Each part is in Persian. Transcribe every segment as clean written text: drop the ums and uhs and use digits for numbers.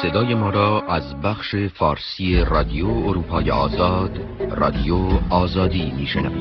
صدای ما را از بخش فارسی رادیو اروپای آزاد، رادیو آزادی میشنوید.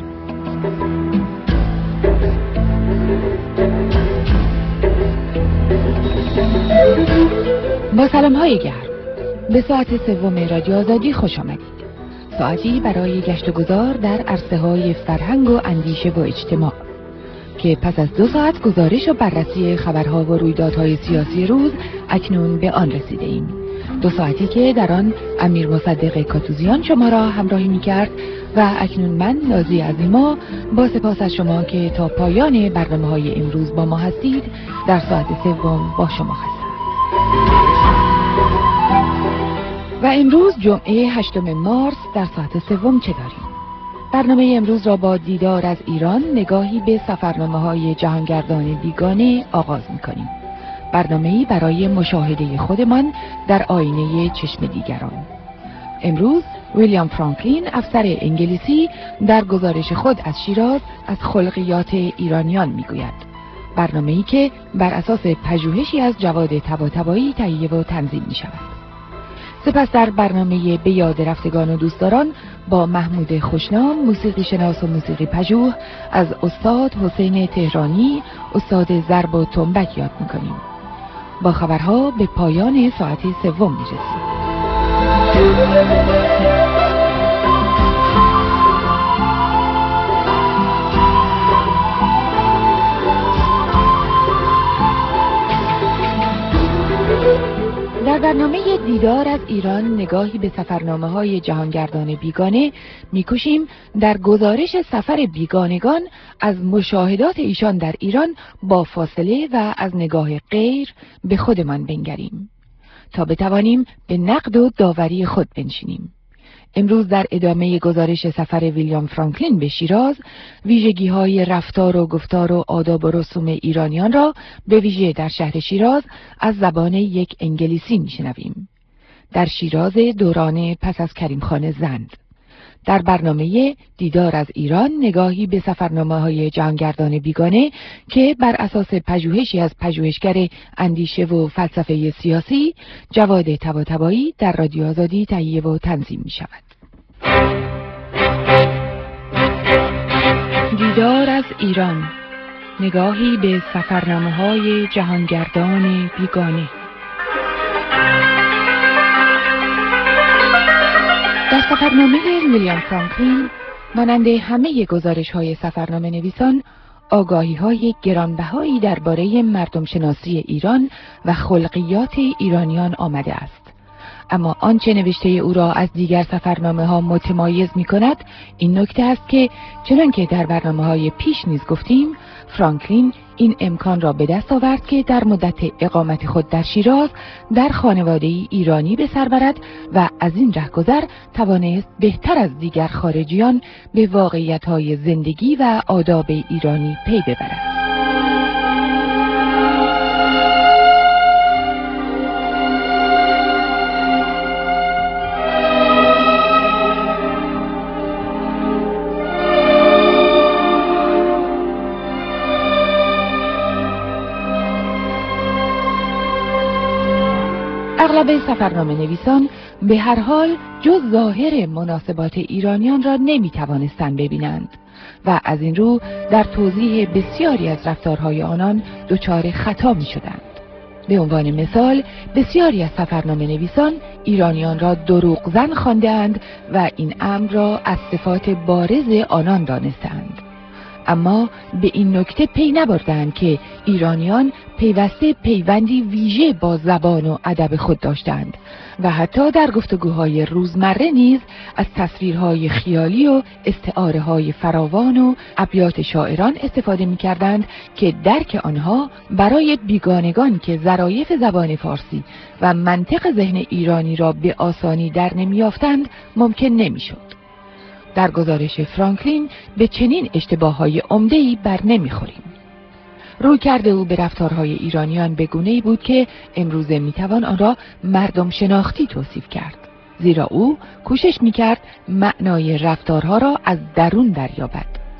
با سلام‌های گرم به ساعت سوم رادیو آزادی خوش آمدید. ساعتی برای گشت و گذار در عرصه‌های فرهنگ و اندیشه و اجتماع که پس از 2 ساعت گزارش و بررسی خبرها و رویدادهای سیاسی روز اکنون به آن رسیده ایم. 2 ساعتی که در آن امیر مصدق کاتوزیان شما را همراهی می‌کرد و اکنون من نازی عظیما با سپاس از شما که تا پایان برنامه‌های امروز با ما هستید در ساعت سوم با شما هستم. و امروز جمعه 8 مارس در ساعت سوم چه داریم؟ برنامه امروز را با دیدار از ایران نگاهی به سفرنامه‌های جهانگردان بیگانه آغاز می‌کنیم. برنامه‌ای برای مشاهده خودمان در آینه چشم دیگران. امروز ویلیام فرانکلین افسر انگلیسی در گزارش خود از شیراز از خلقیات ایرانیان می‌گوید. برنامه‌ای که بر اساس پژوهشی از جواد طباطبایی تهیه و تنظیم می‌شود. سپس در برنامه به یاد رفتگان و دوستداران با محمود خوشنام موسیقی شناس و موسیقی پژوه از استاد حسین تهرانی استاد ضرب و تنبک یاد می‌کنیم. با خبرها به پایان ساعت سوم می‌رسیم. در برنامه دیدار از ایران نگاهی به سفرنامه‌های جهانگردان بیگانه می‌کوشیم در گزارش سفر بیگانگان از مشاهدات ایشان در ایران با فاصله و از نگاه غیر به خودمان بنگریم تا بتوانیم به نقد و داوری خود بنشینیم. امروز در ادامه گزارش سفر ویلیام فرانکلین به شیراز ویژگی‌های رفتار و گفتار و آداب و رسوم ایرانیان را به ویژه در شهر شیراز از زبان یک انگلیسی میشنویم. در شیراز دوران پس از کریم خان زند. در برنامه دیدار از ایران نگاهی به سفرنامه‌های جهانگردان بیگانه که بر اساس پژوهشی از پژوهشگر اندیشه و فلسفه سیاسی جواد طباطبایی در رادیو آزادی تهیه و تنظیم می‌شود. دیدار از ایران نگاهی به سفرنامه‌های جهانگردان بیگانه. در سفرنامه ویلیام فرانکلین مانند همه گزارش‌های سفرنامه نویسان آگاهی‌های گرانبهایی درباره مردم شناسی ایران و خلقیات ایرانیان آمده است. اما آنچه نوشته او را از دیگر سفرنامه‌ها متمایز می‌کند این نکته است که چنانکه در برنامه‌های پیش نیز گفتیم فرانکلین این امکان را به دست آورد که در مدت اقامت خود در شیراز در خانواده‌ای ایرانی به سر برد و از این رهگذر توانست بهتر از دیگر خارجیان به واقعیت‌های زندگی و آداب ایرانی پی ببرد. اغلب سفرنامه نویسان به هر حال جز ظاهر مناسبات ایرانیان را نمی توانستند ببینند و از این رو در توضیح بسیاری از رفتارهای آنان دچار خطا می شدند. به عنوان مثال بسیاری از سفرنامه نویسان ایرانیان را دروغزن خواندند و این امر را از صفات بارز آنان دانستند. اما به این نکته پی نبردند که ایرانیان پیوسته پیوندی ویژه با زبان و ادب خود داشتند و حتی در گفتگوهای روزمره نیز از تصویرهای خیالی و استعاره‌های فراوان و ابیات شاعران استفاده می‌کردند که درک آنها برای بیگانگان که ظرایف زبان فارسی و منطق ذهن ایرانی را به آسانی در نمی‌یافتند ممکن نمی‌شد. در گزارش فرانکلین به چنین اشتباه‌های عمده‌ای بر نمی‌خوریم. رویکرد او به رفتارهای ایرانیان به گونه‌ای بود که امروزه میتوان آن را مردم شناختی توصیف کرد، زیرا او کوشش میکرد معنای رفتارها را از درون دریابد.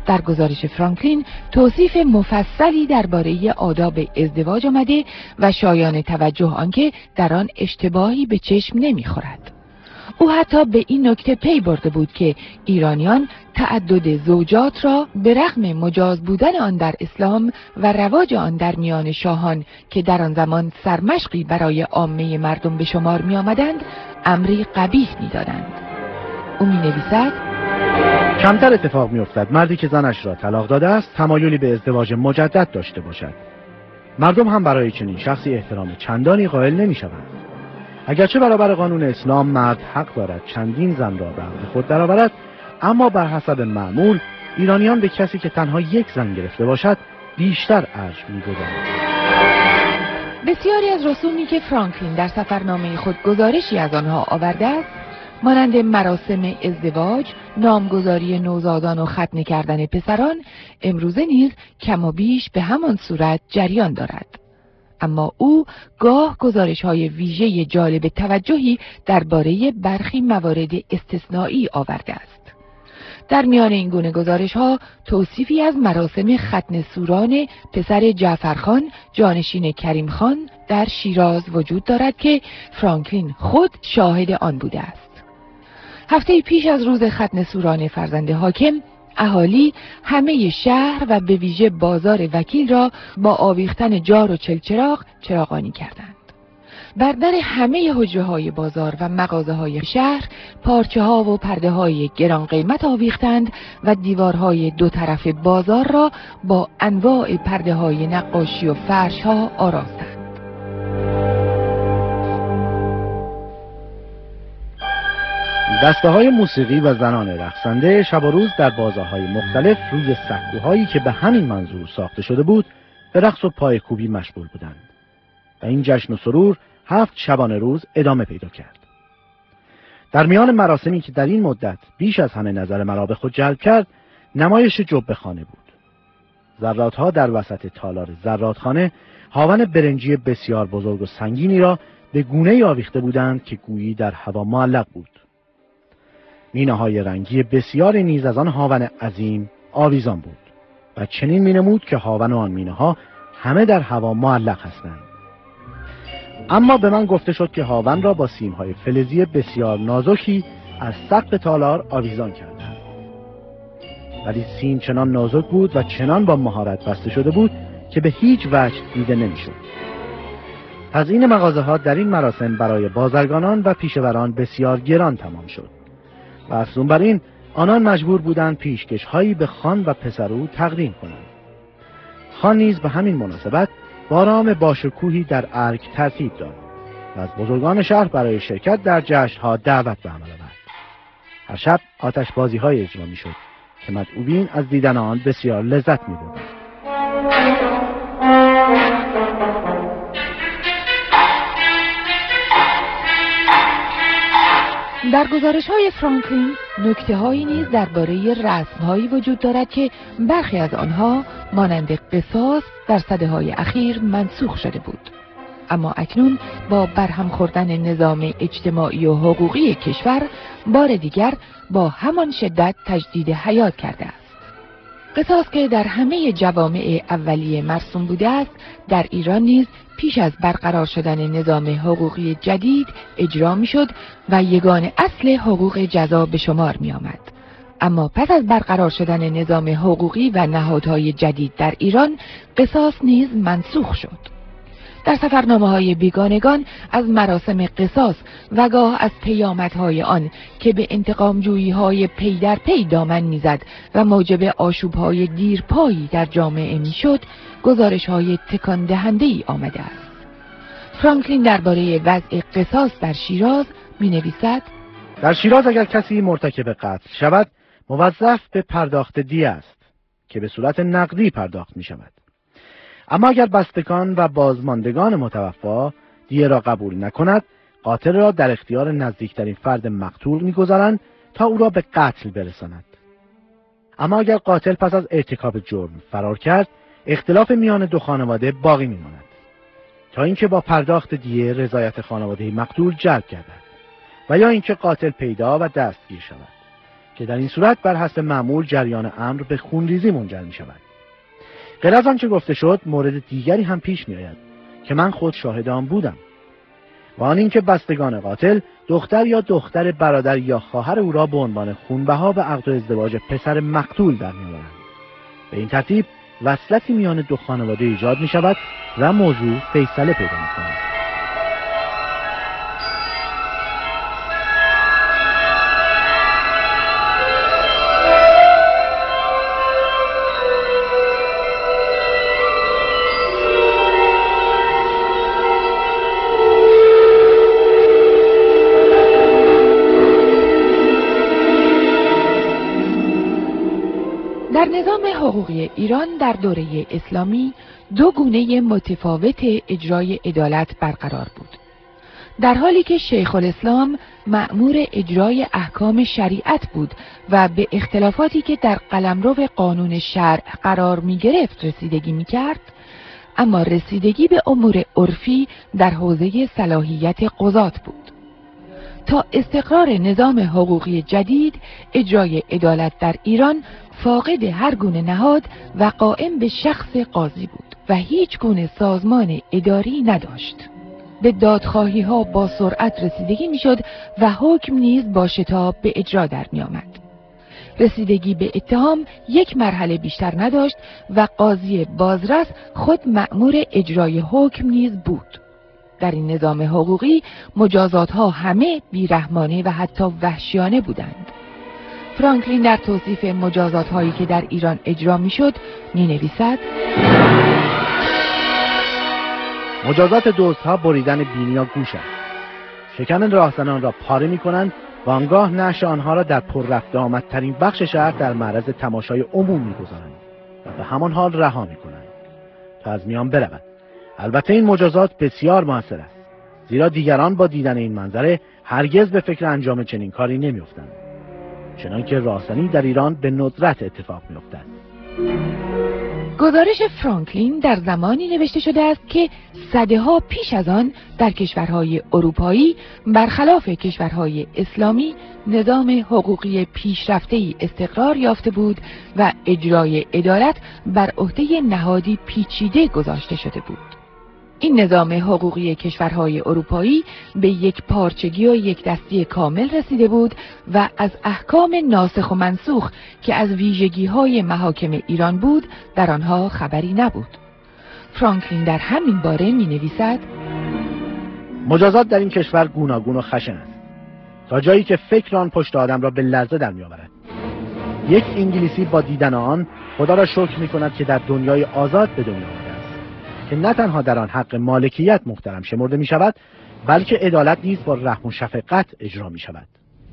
در گزارش فرانکلین توصیف مفصلی درباره آداب ازدواج آمده و شایان توجه آنکه در آن اشتباهی به چشم نمیخورد. او حتی به این نکته پی برده بود که ایرانیان تعدد زوجات را به رغم مجاز بودن آن در اسلام و رواج آن در میان شاهان که در آن زمان سرمشقی برای عامه مردم به شمار می آمدند امری قبیح می دادند. او می نویسد: کمتر اتفاق می افتد مردی که زنش را طلاق داده است تمایلی به ازدواج مجدد داشته باشد. مردم هم برای چنین شخصی احترام چندانی قائل نمی شوند. اگرچه برابر قانون اسلام مرد حق دارد چندین زن را به عقد خود درآورد، اما بر حسب معمول ایرانیان به کسی که تنها یک زن گرفته باشد بیشتر ارج می‌گذارند. بسیاری از رسومی که فرانکلین در سفرنامه خود گزارشی از آنها آورده است، مانند مراسم ازدواج، نامگذاری نوزادان و ختنه کردن پسران، امروزه نیز کم و بیش به همان صورت جریان دارد. اما او گاه گزارش‌های ویژه جالب توجهی درباره برخی موارد استثنایی آورده است. در میان این گونه گزارش‌ها توصیفی از مراسم ختنه سوران پسر جعفرخان جانشین کریم خان در شیراز وجود دارد که فرانکلین خود شاهد آن بوده است. هفته پیش از روز ختنه سوران فرزند حاکم، اهالی همه شهر و به ویژه بازار وکیل را با آویختن جار و چلچراغ چراغانی کردند. بر در همه حجره‌های بازار و مغازه‌های شهر پارچه‌ها و پرده‌های گران قیمت آویختند و دیوارهای دو طرف بازار را با انواع پرده‌های نقاشی و فرش‌ها آراستند. دسته‌های موسیقی و زنان رقصنده شب و روز در بازارهای مختلف روی سکوهایی که به همین منظور ساخته شده بود به رقص و پایکوبی مشغول بودند و این جشن و سرور 7 شبانه روز ادامه پیدا کرد. در میان مراسمی که در این مدت بیش از همه نظر مرا به خود جلب کرد، نمایش جبهه‌خانه بود. ذرات‌ها در وسط تالار ذراتخانه هاون برنجی بسیار بزرگ و سنگینی را به گونه‌ای آویخته بودند که گویی در هوا معلق بود. مینه‌های رنگی بسیاری نیز از آن هاون عظیم آویزان بود و چنین مینمود که هاون و آن مینه‌ها همه در هوا معلق هستند. اما به من گفته شد که هاون را با سیم‌های فلزی بسیار نازکی از سقف تالار آویزان کردند. ولی سیم چنان نازک بود و چنان با مهارت بسته شده بود که به هیچ وجه دیده نمی‌شد. تزیین مغازه‌ها در این مراسم برای بازرگانان و پیشوران بسیار گران تمام شد و افزون بر این آنان مجبور بودند پیشکش‌هایی به خان و پسرو تقدیم کنند. خان نیز به همین مناسبت بارام باشکوهی در ارگ ترتیب داد و از بزرگان شهر برای شرکت در جشن‌ها دعوت به عمل آورد. هر شب آتش‌بازی‌های اجرا می‌شد که مدعوین از دیدن آن بسیار لذت می‌بردند. در گزارش‌های فرانکلین نکته‌هایی نیز درباره رسم‌هایی وجود دارد که برخی از آنها مانند قصاص در سده‌های اخیر منسوخ شده بود، اما اکنون با برهم خوردن نظام اجتماعی و حقوقی کشور بار دیگر با همان شدت تجدید حیات کرده است. قصاص که در همه جوامع اولیه مرسوم بوده است، در ایران نیز پیش از برقرار شدن نظام حقوقی جدید اجرا می‌شد و یگان اصل حقوق جزا به شمار می‌آمد. اما پس از برقرار شدن نظام حقوقی و نهادهای جدید در ایران، قصاص نیز منسوخ شد. در سفرنامه‌های بیگانگان از مراسم قصاص و گاه از پیامدهای آن که به انتقامجویی‌های پی در پی دامن می‌زد و موجب آشوب‌های دیرپایی در جامعه می‌شد، گزارش‌های تکان دهنده‌ای آمده است. فرانکلین درباره وضع قصاص در شیراز می‌نویسد: در شیراز اگر کسی مرتکب قتل شود، موظف به پرداخت دیه است که به صورت نقدی پرداخت می‌شود. اما اگر بستگان و بازماندگان متوفا دیه را قبول نکند، قاتل را در اختیار نزدیکترین فرد مقتول می‌گذارند تا او را به قتل برساند. اما اگر قاتل پس از ارتکاب جرم فرار کرد، اختلاف میان دو خانواده باقی می‌ماند تا اینکه با پرداخت دیه رضایت خانواده مقتول جلب گردد و یا اینکه قاتل پیدا و دستگیر شود که در این صورت بر حسب معمول جریان امر به خونریزی منجر می شود. غیر از آنچه گفته شد، مورد دیگری هم پیش می آید که من خود شاهد آن بودم، و آن اینکه بستگان قاتل دختر یا دختر برادر یا خواهر او را به عنوان خونبها به عقد و ازدواج پسر مقتول در می‌آورند. به این ترتیب وصلتی میان دو خانواده ایجاد می شود و موضوع فیصله پیدا می کند. در نظام حقوقی ایران در دوره اسلامی دو گونه متفاوت اجرای عدالت برقرار بود. در حالی که شیخ الاسلام مأمور اجرای احکام شریعت بود و به اختلافاتی که در قلمرو قانون شرع قرار می گرفت رسیدگی می کرد، اما رسیدگی به امور عرفی در حوزه صلاحیت قضات بود. تا استقرار نظام حقوقی جدید، اجرای عدالت در ایران فاقد هر گونه نهاد و قائم به شخص قاضی بود و هیچ گونه سازمان اداری نداشت. به دادخواهی ها با سرعت رسیدگی میشد و حکم نیز با شتاب به اجرا در می آمد. رسیدگی به اتهام یک مرحله بیشتر نداشت و قاضی بازرس خود مأمور اجرای حکم نیز بود. در این نظام حقوقی مجازات ها همه بیرحمانه و حتی وحشیانه بودند. فرانکلین در توصیف مجازات هایی که در ایران اجرا می شد می نویسد: مجازات دزدها بریدن بینی یا گوش است. شکن راهزنان را پاره می کنند و آنگاه نعش آنها را در پر رفت آمدترین بخش شهر در معرض تماشای عموم می گذارند و به همان حال رها می کنند تا از میان برود. البته این مجازات بسیار موثر است، زیرا دیگران با دیدن این منظره هرگز به فکر انجام چنین کاری نمی افتند، چنانکه راهزنی در ایران به ندرت اتفاق می افتد. گزارش فرانکلین در زمانی نوشته شده است که سده‌ها پیش از آن در کشورهای اروپایی برخلاف کشورهای اسلامی نظام حقوقی پیشرفته‌ای استقرار یافته بود و اجرای عدالت بر عهده نهادی پیچیده گذاشته شده بود. این نظام حقوقی کشورهای اروپایی به یک پارچگی و یک دستی کامل رسیده بود و از احکام ناسخ و منسوخ که از ویژگی‌های محاکم ایران بود در آنها خبری نبود. فرانکلین در همین باره می‌نویسد: مجازات در این کشور گوناگون و خشن است، تا جایی که فکر آن پشت آدم را به لرزه در می‌آورد. یک انگلیسی با دیدن آن خدا را شکر می‌کند که در دنیای آزاد به دنیا آمده است، که نه تنها در آن حق مالکیت محترم شمرده می شود، بلکه عدالت نیز با رحم و شفقت اجرا می شود.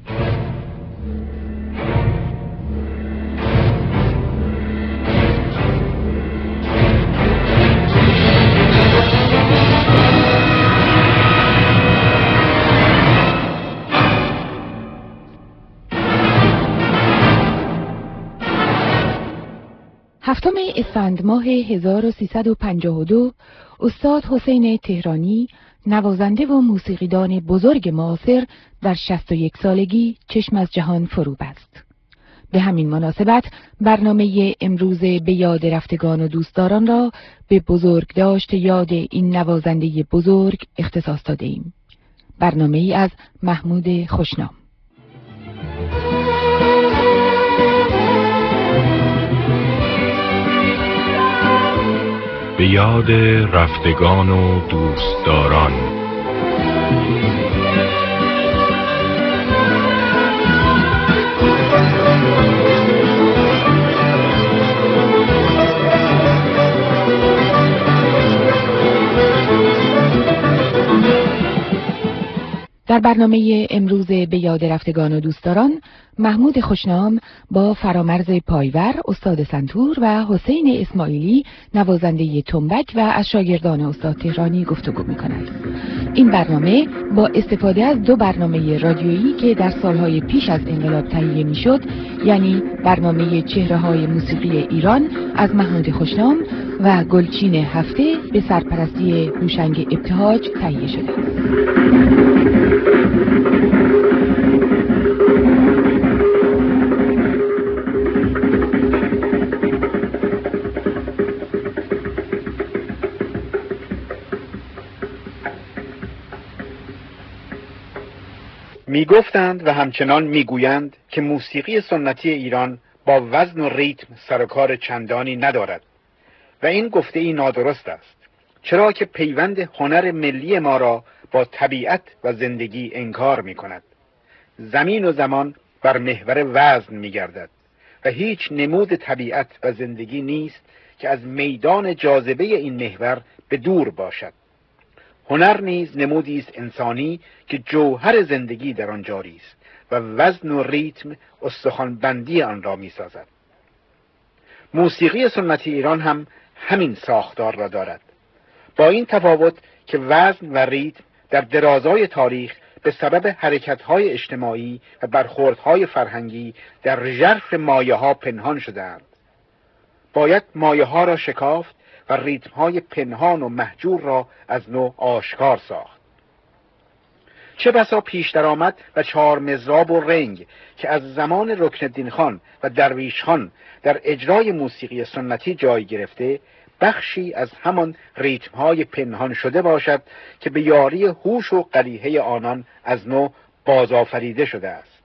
هفتم اسفند ماه 1352 استاد حسین تهرانی، نوازنده و موسیقیدان بزرگ معاصر، در 61 سالگی چشم از جهان فرو بست. به همین مناسبت برنامه امروز به یاد رفتگان و دوستداران را به بزرگداشت یاد این نوازنده بزرگ اختصاص داده ایم. برنامه ای از محمود خوشنام. به یاد رفتگان و دوستداران. در برنامه امروز به یاد رفتگان و دوستداران، محمود خوشنام با فرامرز پایور، استاد سنتور، و حسین اسماعیلی، نوازنده تنبک و از شاگردان استاد تهرانی گفتگو می‌کند. این برنامه با استفاده از دو برنامه رادیویی که در سالهای پیش از انقلاب تهیه می‌شد، یعنی برنامه چهره‌های موسیقی ایران از محمود خوشنام و گلچین هفته به سرپرستی هوشنگ ابتهاج تهیه شده است. میگفتند و همچنان میگویند که موسیقی سنتی ایران با وزن و ریتم سر و کار چندانی ندارد و این گفته ای نادرست است، چرا که پیوند هنر ملی ما را با طبیعت و زندگی انکار می کند. زمین و زمان بر محور وزن می گردد و هیچ نمود طبیعت و زندگی نیست که از میدان جاذبه این محور به دور باشد. هنر نیز نمودی است انسانی که جوهر زندگی در آن جاری است و وزن و ریتم استخوان‌بندی آن را می سازد. موسیقی سنتی ایران هم همین ساختار را دارد، با این تفاوت که وزن و ریتم در درازای تاریخ به سبب حرکت‌های اجتماعی و برخوردهای فرهنگی در ژرف مایه‌ها پنهان شده‌اند. باید مایه‌ها را شکافت و ریتم‌های پنهان و مهجور را از نو آشکار ساخت. چه بسا پیش درآمد و چهار مضراب و رنگ که از زمان رکن‌الدین خان و درویش خان در اجرای موسیقی سنتی جای گرفته، بخشی از همان ریتم‌های پنهان شده باشد که به یاری هوش و قلیحه آنان از نو بازآفریده شده است.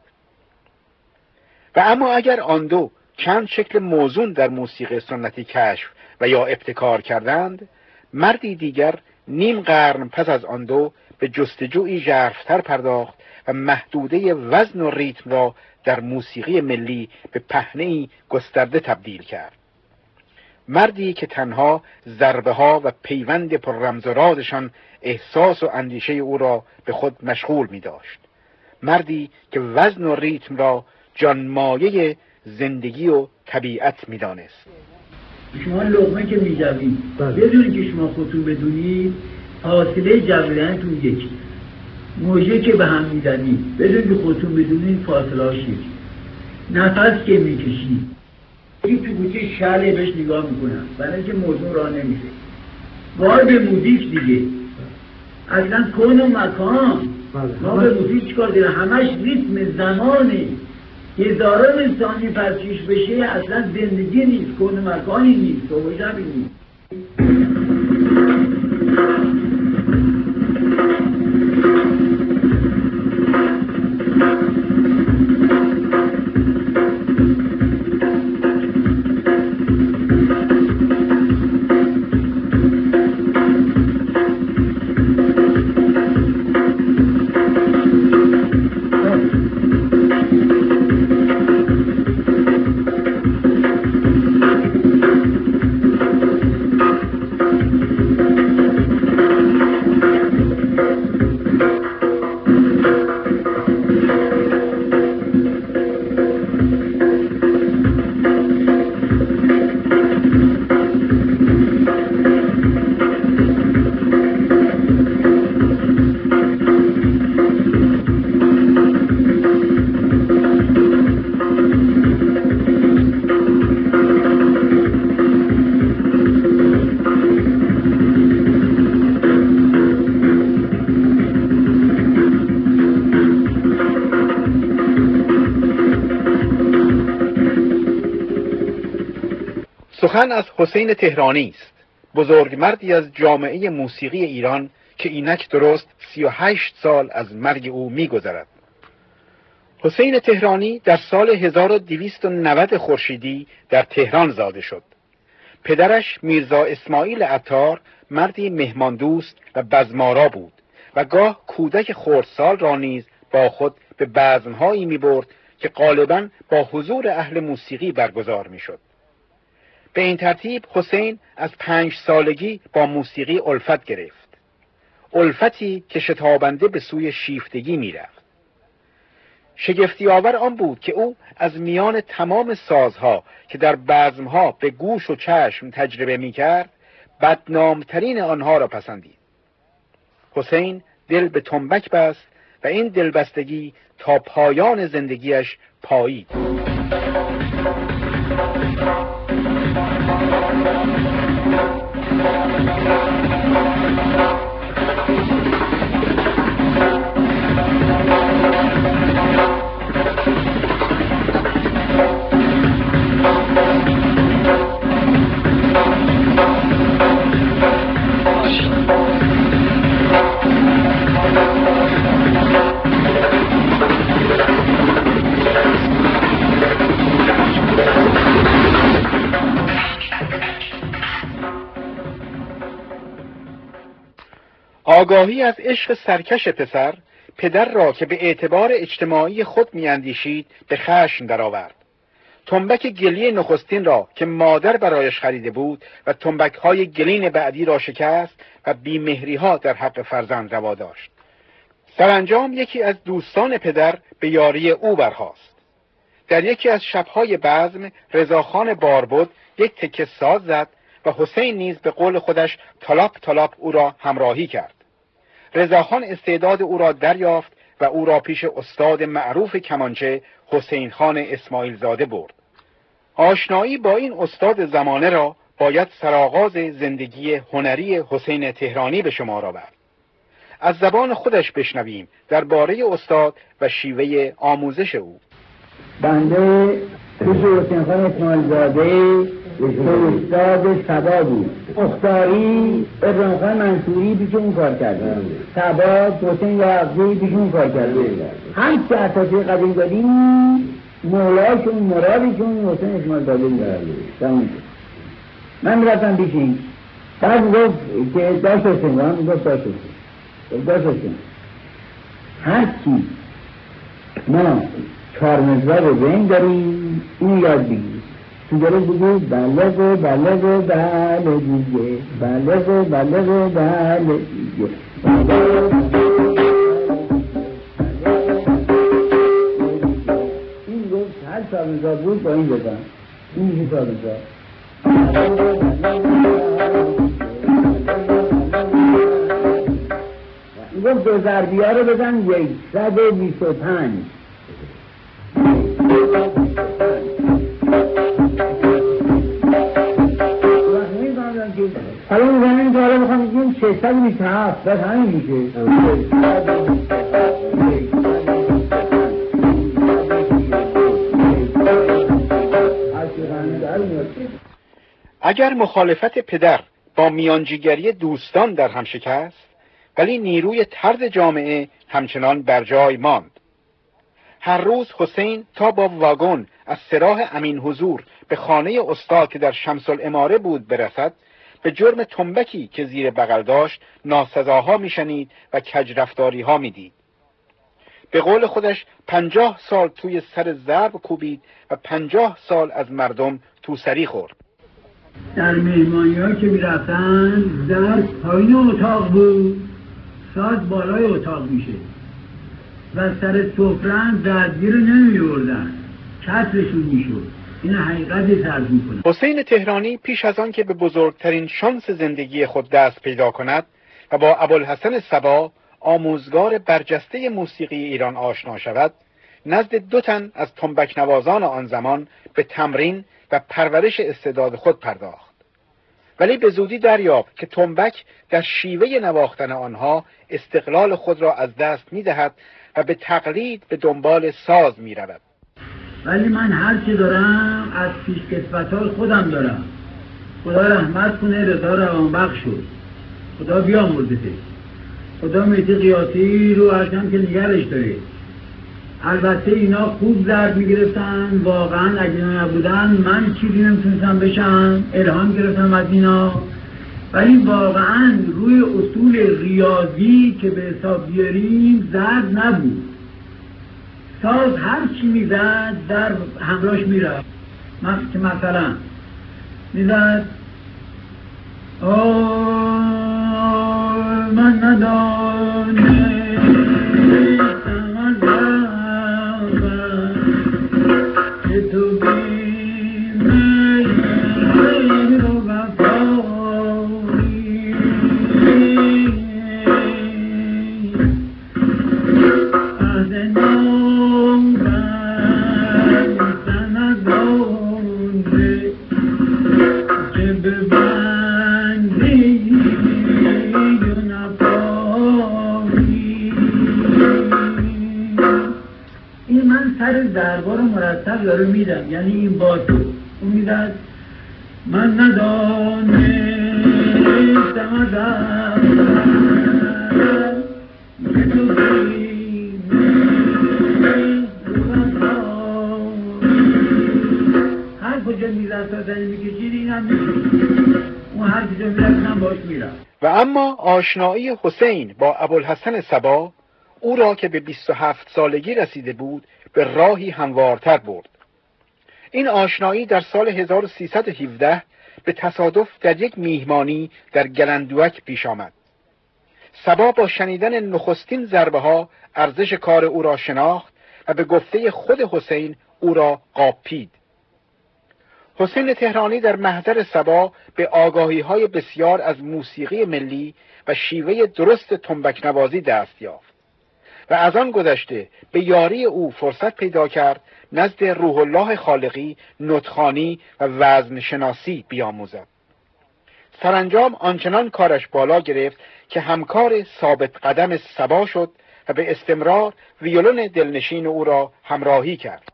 و اما اگر آن دو چند شکل موزون در موسیقی سنتی کشف و یا ابتکار کردند، مردی دیگر نیم قرن پس از آن دو به جستجویی ژرف‌تر پرداخت و محدوده وزن و ریتم را در موسیقی ملی به پهنه‌ای گسترده تبدیل کرد. مردی که تنها ضربه‌ها و پیوند پر رمز و رازشان احساس و اندیشه او را به خود مشغول می داشت. مردی که وزن و ریتم را جانمایه زندگی و طبیعت می دانست. شما لقمه که می جوید بدونید که شما خودتون بدونید فاصله جویدنتون یکی، موجه که به هم می زنید بدونید که خودتون بدونید فاصله هاش یکی، نفس که می کشید یکی تو گوشه شله بهش نگاه میکنم برای اینکه موضوع راه نمیشه. وای به موزیک دیگه، اصلا کون و مکان ما به موزیک چیکار داریم؟ همش ریتم زمانه، هزاران ثانیه پرچیش بشه اصلا زندگی نیست، کون و مکانی نیست، تو شبی نیست. سخن از حسین تهرانی است، بزرگمردی از جامعه موسیقی ایران که اینک درست 38 سال از مرگ او می‌گذرد. حسین تهرانی در سال 1290 خورشیدی در تهران زاده شد. پدرش میرزا اسماعیل عطار مردی مهمان دوست و بزمارا بود و گاه کودک خردسال را نیز با خود به بزم‌هایی می‌برد که غالباً با حضور اهل موسیقی برگزار می‌شد. به این ترتیب حسین از 5 سالگی با موسیقی الفت گرفت، الفتی که شتابنده به سوی شیفتگی می‌رفت. شگفتی آور آن بود که او از میان تمام سازها که در بزمها به گوش و چشم تجربه می‌کرد، بدنامترین آنها را پسندید. حسین دل به تنبک بست و این دلبستگی تا پایان زندگیش پایید. آگاهی از عشق سرکش پسر، پدر را که به اعتبار اجتماعی خود میاندیشید به خشم درآورد. تنبک گلی نخستین را که مادر برایش خریده بود و تنبک‌های گلین بعدی را شکست و بیمهری‌ها در حق فرزند روا داشت. سرانجام یکی از دوستان پدر به یاری او برخاست. در یکی از شب‌های بزم رضاخان باربد یک تکه ساز زد و حسین نیز به قول خودش تالاپ او را همراهی کرد. رضاخان استعداد او را دریافت و او را پیش استاد معروف کمانچه حسین خان اسماعیل زاده برد. آشنایی با این استاد زمانه را باید سرآغاز زندگی هنری حسین تهرانی به شمار آورد. از زبان خودش بشنویم درباره استاد و شیوه آموزش او. بنده پیش حسین خان اسماعیل زاده استاد سبا بود. اختاری ابراهیم خان منصوری پیش اون کار کرده. سبا حسین یعقوبی پیش اون کار کرده. هر چه اساسی قدیم دادیم مولاشون مرادشون حسین اسماعیل زاده بود. من میرفتم پیش این بعد گفت که داشت حسین خان گفت داشت حسین هر چی ما 4 مزرعه رو بین داریم این یاد بگیر تو داره بگو بله دیگه بله دیگه این گفت هر 4 مزرعه بود با این بزن این میشه 4 مزرعه گفت 2 ضربیه رو بزن 125 حالا میزنیم که حالا بخوام بگیم 627 بس همین میشه. اگر مخالفت پدر با میانجیگری دوستان در هم شکست، ولی نیروی طرز جامعه همچنان بر جای ماند. هر روز حسین تا با واگن از سراح امین حضور به خانه استاد که در شمس العماره بود برسد، به جرم تنبکی که زیر بغل داشت ناسزاها میشنید و کجرفتاریها میدید. به قول خودش 50 سال توی سر ضرب کوبید و 50 سال از مردم توسری خورد. در مهمانی ها که میرفتن ضرب پایین اتاق بود، ساز بالای اتاق میشه و سر سفره‌ام ضربی رو نمیوردن، کسرشون میشد. این حقیقتی فرض میکنه. حسین تهرانی پیش از آن که به بزرگترین شانس زندگی خود دست پیدا کند و با ابوالحسن صبا آموزگار برجسته موسیقی ایران آشنا شود، نزد 2 تن از تنبک نوازان آن زمان به تمرین و پرورش استعداد خود پرداخت. ولی به زودی دریافت که تنبک در شیوه نواختن آنها استقلال خود را از دست می‌دهد و به تقلید به دنبال ساز می‌رود. ولی من هر چی دارم از پیشکسوت‌های خودم دارم. خدا رحمت کنه رضا روانبخش شد. خدا بیامرزه. خدا مهدی قیاسی رو هرچند که نگرش داره. البته اینا خوب ضرب میگرفتن، واقعا اگه نبودن من چیزی نمیتونستم بشم، الهام گرفتم از اینا. ولی واقعا روی اصول ریاضی که به حساب بیاریم ضرب نبود. ساز هر چی میزد در همراهش میرفت. مثلا میزد من ندانم که تو بیمی رو وفایی از نام بزندانه که ببندی و نپایی. این من سر دربار مرتب داره میدم، یعنی این باتو اون میدد من ندانستم ازم که تو بیمی رو وفایی. هر کجا میزد تا زنی میکشید این هم میکشید. اون هر کجا میرفتم باش میرم. و اما آشنایی حسین با ابوالحسن صبا او را که به 27 سالگی رسیده بود به راهی هموارتر برد. این آشنایی در سال 1317 به تصادف در یک میهمانی در گلندوک پیش آمد. صبا با شنیدن نخستین ضربه ها ارزش کار او را شناخت و به گفته خود حسین او را قاپید. حسین تهرانی در محضر صبا به آگاهی‌های بسیار از موسیقی ملی و شیوه درست تنبک نوازی دست یافت و از آن گذشته به یاری او فرصت پیدا کرد نزد روح الله خالقی نطخوانی و وزن شناسی بیاموزد. سرانجام آنچنان کارش بالا گرفت که همکار ثابت قدم صبا شد و به استمرار ویولون دلنشین او را همراهی کرد.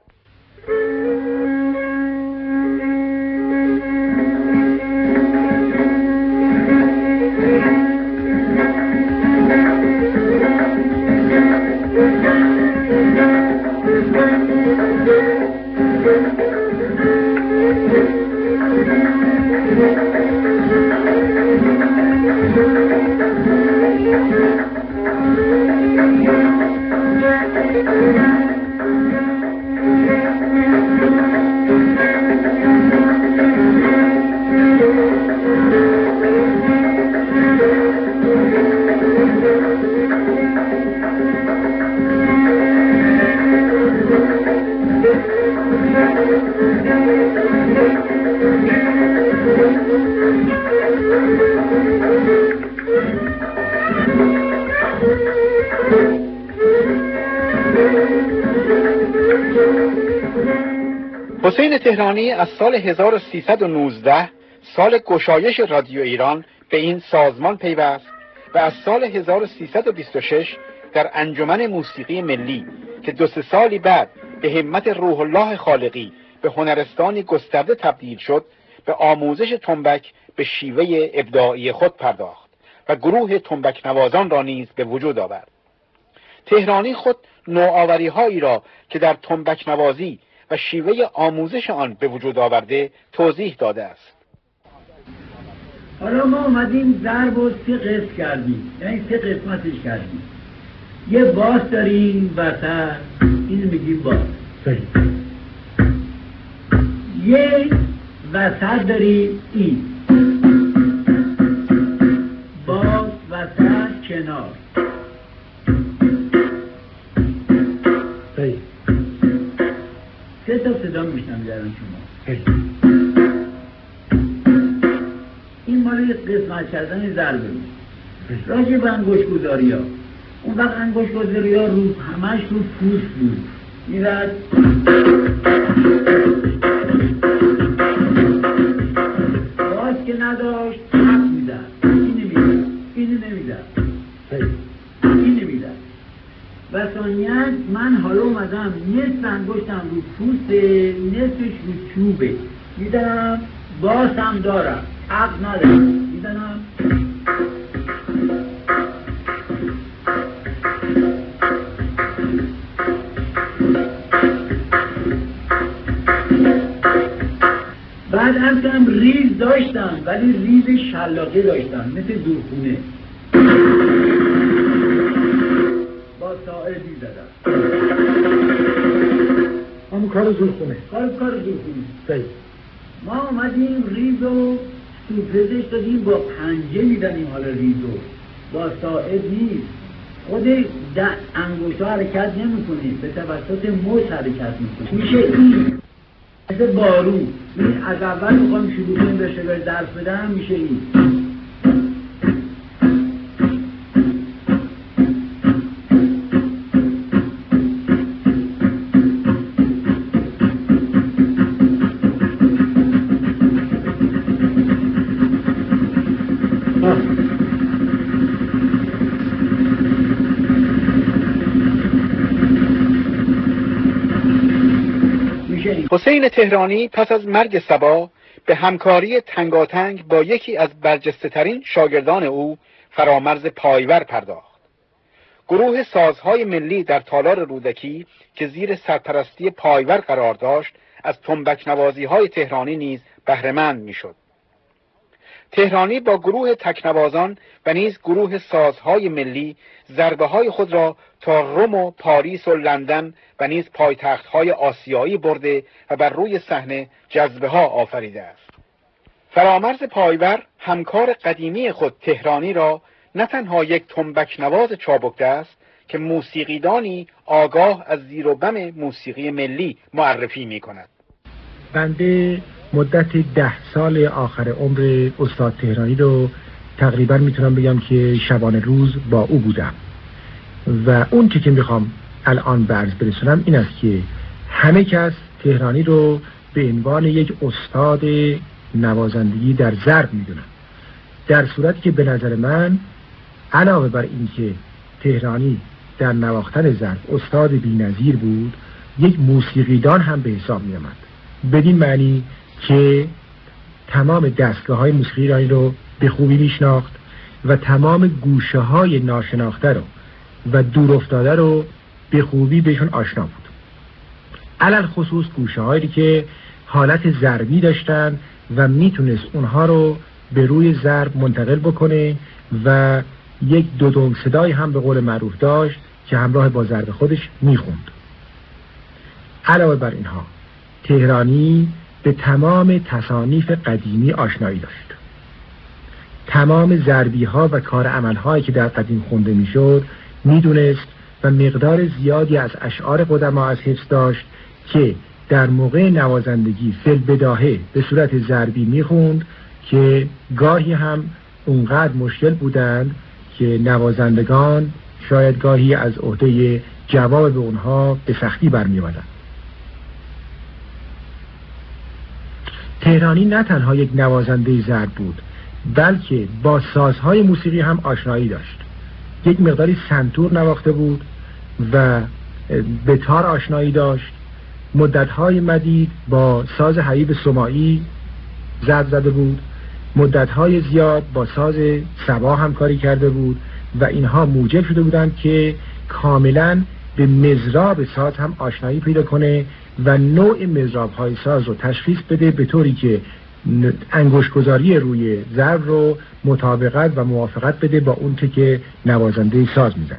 حسین تهرانی از سال 1319 سال گشایش رادیو ایران به این سازمان پیوست و از سال 1326 در انجمن موسیقی ملی که 2-3 سالی بعد به همت روح الله خالقی به هنرستانی گسترده تبدیل شد به آموزش تنبک به شیوه ابداعی خود پرداخت و گروه تنبک نوازان را نیز به وجود آورد. تهرانی خود نوآوری‌هایی را که در تنبک نوازی و شیوه آموزش آن به وجود آورده توضیح داده است. حالا ما اومدیم ضرب و 3 قسم کردیم، یعنی 3 قسمتش کردیم. یه باس داریم وسط، اینو میگیم باس. یه وسط داریم این باس وسط کنار. سه تا صدا میشنم گردن شما. این مال قسمت کردن ضربه بود. راجع به انگشت‌گذاری ها، اون وقت انگشت‌گذاری ها رو همش رو پوست بود. میرد باز که نداشت حق میدن، اینو نمیدن این نمیدن. و ثانیاً من حالا اومدم نصف انگشتم رو پوسته، نصفش رو چوبه، میدنم باز هم دارم، حق ندارم، میدنم بعد هم ریز داشتم ولی ریز شلاقه داشتم مثل دورخونه، با ساعدی زدم. همون کار زورخونه. کار زورخونه. ما آمدیم ریز و سوپرزش دادیم، با پنجه میدنیم. حالا ریزو با ساعد نیست، خود انگشت حرکت نمیکنه، به توسط مچ حرکت میکنه. میشه این مثل بارون. این از اول میخوام شروع کنیم به شبر درس بدم، میشه این. حسین تهرانی پس از مرگ صبا به همکاری تنگاتنگ با یکی از برجسته ترین شاگردان او فرامرز پایور پرداخت. گروه سازهای ملی در تالار رودکی که زیر سرپرستی پایور قرار داشت از تنبک نوازی های تهرانی نیز بهره‌مند میشد. تهرانی با گروه تکنوازان و نیز گروه سازهای ملی ضربه‌های خود را تا روم و پاریس و لندن و نیز پایتخت‌های آسیایی برده و بر روی صحنه جذبه‌ها آفریده است. فرامرز پایور همکار قدیمی خود تهرانی را نه تنها یک تنبک نواز چابک است که موسیقیدانی آگاه از زیر و بم موسیقی ملی معرفی می‌کند. بنده مدت 10 سال آخر عمر استاد تهرانی رو تقریبا میتونم بگم که شبانه روز با او بودم و اون که میخوام الان به عرض برسونم این است که همه کس تهرانی رو به عنوان یک استاد نوازندگی در ضرب میدونن، در صورتی که به نظر من علاوه بر این که تهرانی در نواختن ضرب استاد بی‌نظیر بود، یک موسیقیدان هم به حساب می آمد، بدین معنی که تمام دستگاه‌های موسیقی ایرانی رو به خوبی میشناخت و تمام گوشه‌های ناشناخته رو و دور افتاده رو به خوبی بهشون آشنا بود. علل خصوص گوشه‌هایی که حالت ضربی داشتن و میتونست اونها رو به روی ضرب منتقل بکنه و یک دودم صدای هم به قول معروف داشت که همراه با ضرب خودش میخوند. علاوه بر اینها تهرانی به تمام تصانیف قدیمی آشنایی داشت. تمام ضربی ها و کار عمل هایی که در قدیم خونده میشد میدونست و مقدار زیادی از اشعار قدما از حفظ داشت که در موقع نوازندگی فی‌البداهه به صورت ضربی میخوند که گاهی هم اونقدر مشکل بودند که نوازندگان شاید گاهی از عهده جواب به اونها به سختی برمی آمدند. تهرانی نه تنها یک نوازنده ضرب بود بلکه با سازهای موسیقی هم آشنایی داشت. یک مقداری سنتور نواخته بود و به تار آشنایی داشت. مدت‌های مدید با ساز حبیب سماعی ضرب زده بود. مدت‌های زیاد با ساز صبا همکاری کرده بود و اینها موجب شده بودند که کاملاً به مضراب ساز هم آشنایی پیدا کنه و نوع مضراب‌های ساز رو تشخیص بده به طوری که انگشت‌گذاری روی ضرب رو مطابقت و موافقت بده با اون که نوازنده ساز میزنه.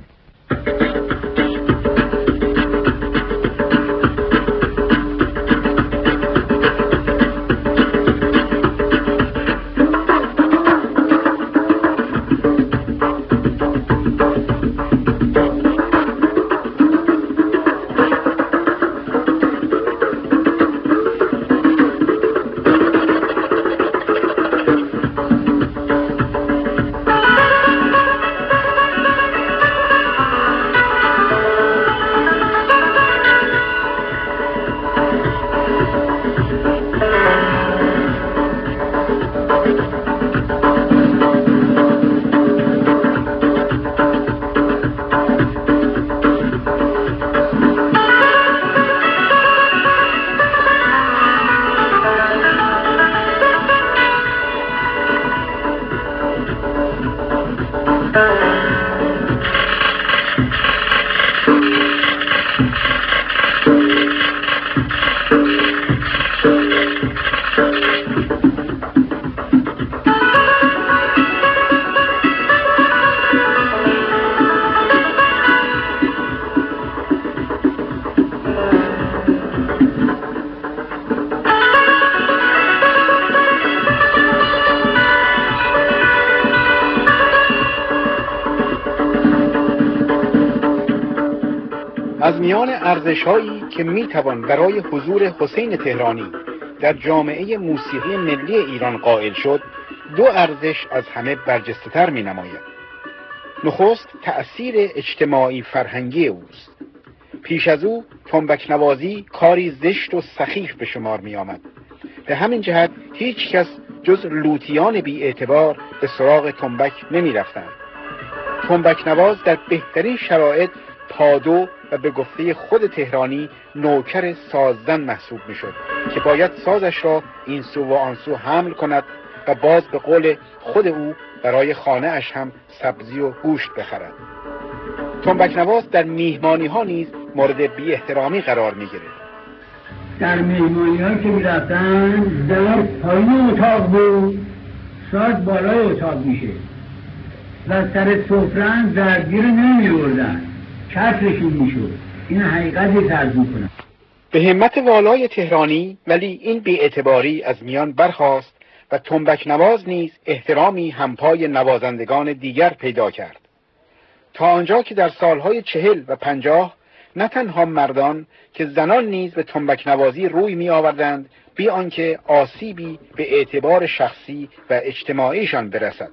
از میان ارزش‌هایی که میتوان برای حضور حسین تهرانی در جامعه موسیقی ملی ایران قائل شد، دو ارزش از همه برجسته‌تر می‌نماید. نخست تأثیر اجتماعی فرهنگی اوست. پیش از او تنبک نوازی کاری زشت و سخیف به شمار می‌آمد. به همین جهت هیچ کس جز لوطیان بی اعتبار به سراغ تنبک نمی‌رفتند. تنبک نواز در بهترین شرایط پادو و به گفته خود تهرانی نوکر ساززن محسوب میشد که باید سازش را این سو و آن سو حمل کند و باز به قول خود او برای خانه اش هم سبزی و گوشت بخرد. تنبک نواز در میهمانی ها نیز مورد بی احترامی قرار می گرفت. در میهمانی ها که می رفتن در پایین اتاق بود، ساز بالای اتاق میشه و سر سفره‌ام ضربگیر رو نمی‌بردن، کسرشون میشد. این حقیقتی فرض میکنم. به همت والای تهرانی ولی این بی‌اعتباری از میان برخاست و تنبک نواز نیز احترامی همپای نوازندگان دیگر پیدا کرد، تا آنجا که در سالهای 40 و 50 نه تنها مردان که زنان نیز به تنبک نوازی روی می آوردند بی آنکه آسیبی به اعتبار شخصی و اجتماعیشان برسد.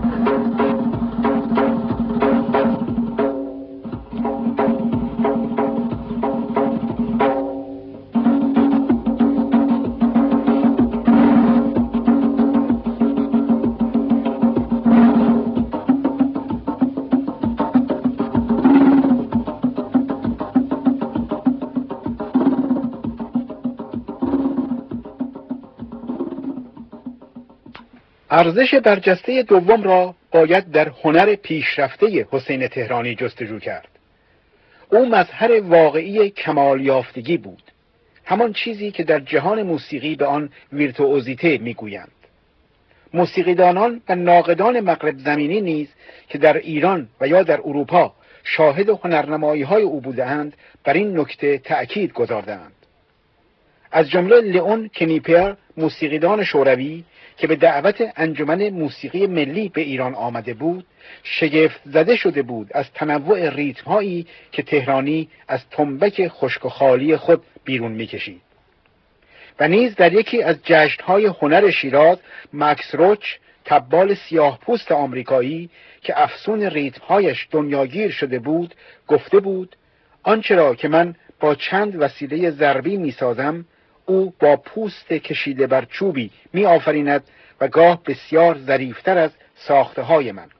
ارزش برجسته دوم را باید در هنر پیشرفته حسین تهرانی جستجو کرد. او مظهر واقعی کمال یافتگی بود، همان چیزی که در جهان موسیقی به آن ویرتوئوزیته میگویند. موسیقیدانان و ناقدان مغرب زمینی نیز که در ایران و یا در اروپا شاهد هنرنمایی‌های او بودند بر این نکته تأکید گذاردند. از جمله لئون کنیپر، موسیقیدان شوروی که به دعوت انجمن موسیقی ملی به ایران آمده بود، شگفت زده شده بود از تنوع ریتم‌هایی که تهرانی از تنبک خشک و خالی خود بیرون می‌کشید. و نیز در یکی از جشن‌های هنر شیراز، مکس روچ، تبال سیاه پوست آمریکایی که افسون ریتم‌هایش دنیاگیر شده بود، گفته بود آنچه را که من با چند وسیله ضربی می‌سازم، او با پوست کشیده بر چوبی می آفریند و گاه بسیار ظریفتر از ساخته های من.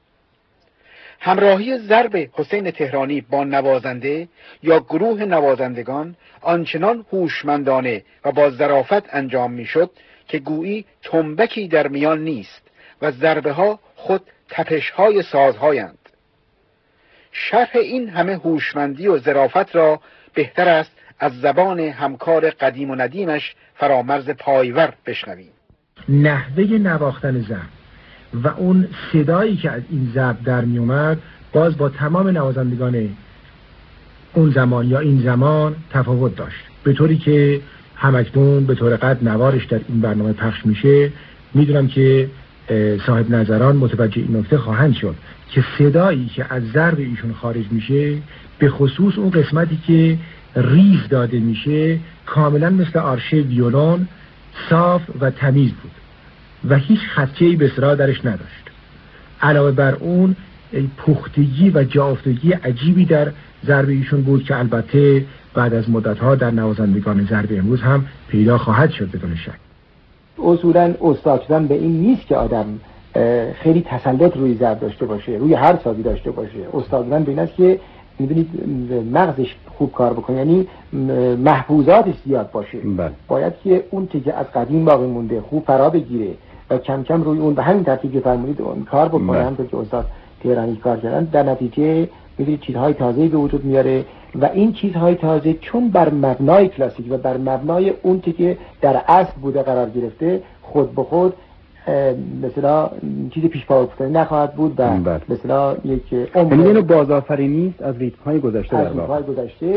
همراهی ضرب حسین تهرانی با نوازنده یا گروه نوازندگان آنچنان هوشمندانه و با ظرافت انجام می شد که گویی تنبکی در میان نیست و ضربه ها خود تپش های سازهایند. شرح این همه هوشمندی و ظرافت را بهتر است از زبان همکار قدیم و ندیمش فرامرز پایور بشنویم. نحوه نواختن ضرب و اون صدایی که از این ضرب در می اومد باز با تمام نوازندگان اون زمان یا این زمان تفاوت داشت، به طوری که همکنون به طور قطع نوارش در این برنامه پخش میشه. میدونم که صاحب نظران متوجه این نکته خواهند شد که صدایی که از ضرب ایشون خارج میشه، به خصوص اون قسمتی که ریف داده میشه، کاملا مثل آرشه ویولون صاف و تمیز بود و هیچ خدشه‌ای به اصطلاح درش نداشت. علاوه بر اون پختگی و جاافتگی عجیبی در ضرب ایشون بود که البته بعد از مدت‌ها در نوازندگان ضرب امروز هم پیدا خواهد شد بدون شک. اصولا استاد شدن به این نیست که آدم خیلی تسلط روی ضرب داشته باشه، روی هر سازی داشته باشه. استاد شدن به این است که میدونید مغزش خوب کار بکنه، یعنی محفوظاتش زیاد باشه. باید که اون که از قدیم باقی مونده خوب فرا بگیره و کم کم روی اون به همین ترتیب که فرمودید اون کار بکنه. همونطور که استاد تهرانی کار کردن، در نتیجه میدونید چیزهای تازه‌ای به وجود میاره و این چیزهای تازه چون بر مبنای کلاسیک و بر مبنای اون که در اصل بوده قرار گرفته، خود به خود مثلا چیز پیش پا افتاده نخواهد بود و مثلا یک عمر بازآفرینی است از ریتم‌های گذشته. در ریتم‌های گذشته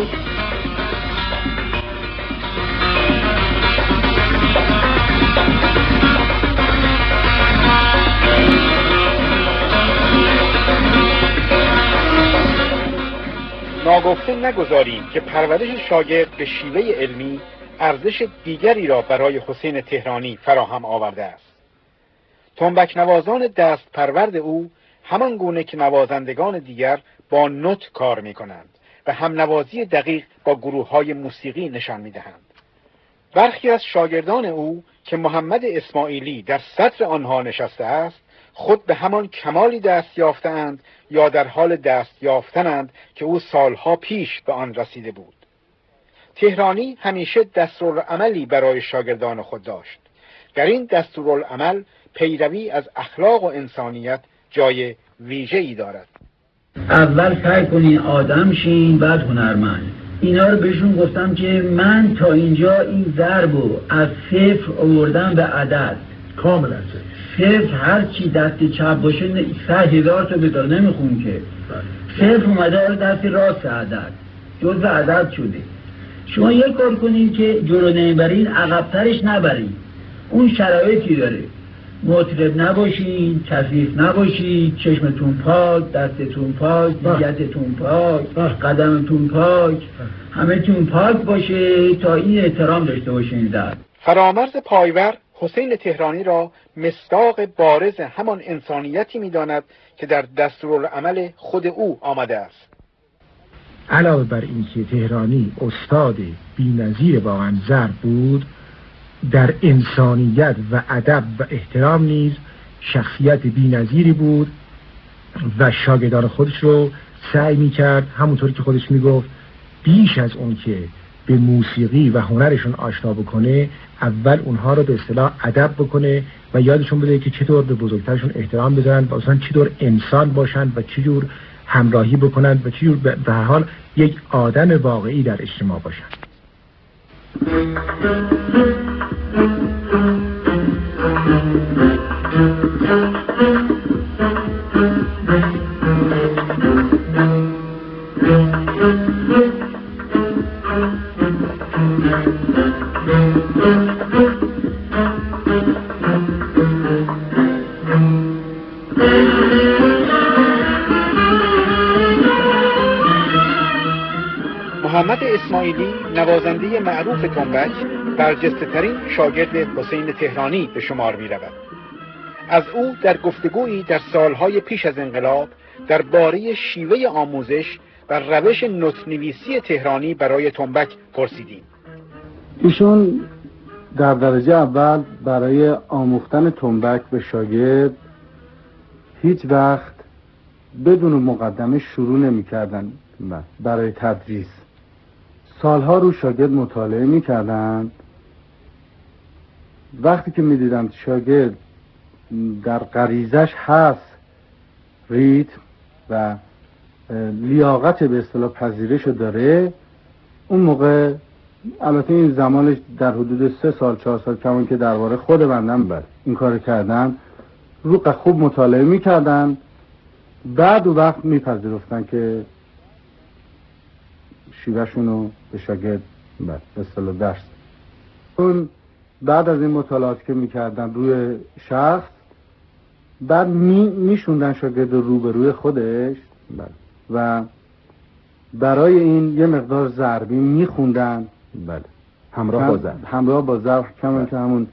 ناگفته نگذاریم که پرورش شاگرد به شیوه علمی ارزش دیگری را برای حسین تهرانی فراهم آورده است. تنبک نوازان دست پرورد او همان گونه که نوازندگان دیگر با نوت کار می کنند و هم نوازی دقیق با گروه های موسیقی نشان می دهند. برخی از شاگردان او که محمد اسماعیلی در صدر آنها نشسته است، خود به همان کمالی دست یافتند یا در حال دست یافتنند که او سالها پیش به آن رسیده بود. تهرانی همیشه دستورالعملی برای شاگردان خود داشت. در این دستورالعمل پیروی از اخلاق و انسانیت جای ویژه‌ای دارد. اول سعی کنین آدم شین، بعد هنرمند. اینا رو بهشون گفتم که من تا اینجا این ضربو از صفر آوردم به عدد. کاملا صرف هر چی دست چپ باشه 100,000 تا بتا نمیخون که صرف اومده دست راست عدد جزء عدد شده. شما یک کار کنید که جلو نمیبرین عقبترش نبرین. اون شرایطی داره، مطرب نباشین، کثیف نباشین، چشمتون پاک، دستتون پاک، نیتتون پاک، قدمتون پاک، همه تون پاک باشه تا این احترام داشته باشین. در فرامرز پایور حسین تهرانی را مصداق بارز همان انسانیتی می‌داند که در دستورالعمل خود او آمده است. علاوه بر اینکه تهرانی استاد بی‌نظیر واقعا ضرب بود، در انسانیت و ادب و احترام نیز شخصیت بی‌نظیری بود و شاگردان خودش رو سعی می‌کرد همونطوری که خودش میگفت بیش از اون که به موسیقی و هنرشون آشنا بکنه، اول اونها رو به اصطلاح ادب بکنه و یادشون بده که چطور به بزرگترشون احترام بذارن و اصلا چطور انسان باشن و چجور همراهی بکنن و چجور به هر حال یک آدم واقعی در اجتماع باشن. محمد اسماعیلی نوازنده معروف تنبک برجسته‌ترین شاگرد حسین تهرانی به شمار می رود. از او در گفتگویی در سالهای پیش از انقلاب درباره شیوه آموزش و روش نوت‌نویسی تهرانی برای تنبک پرسیدیم. ایشون در درجه اول برای آموختن تنبک به شاگرد هیچ وقت بدون مقدمه شروع نمی کردن برای تدریس. سالها رو شاگرد مطالعه می کردن. وقتی که می دیدم شاگرد در غریزش هست ریتم و لیاقت به اصطلاح پذیرش داره، اون موقع البته این زمانش در حدود 3 سال 4 سال کمان که درباره خود بندم این کار کردن، رو خوب مطالعه می کردن، بعد و وقت می پذیرفتن که شیوهشون رو به شاگرد به اصطلاح درس. اون بعد از این مطالعات که می کردن روی شخص، بعد می شوندن شاگرد رو به روی خودش و برای این یه مقدار ضربی می خوندن همراه با ضرب کمان که همون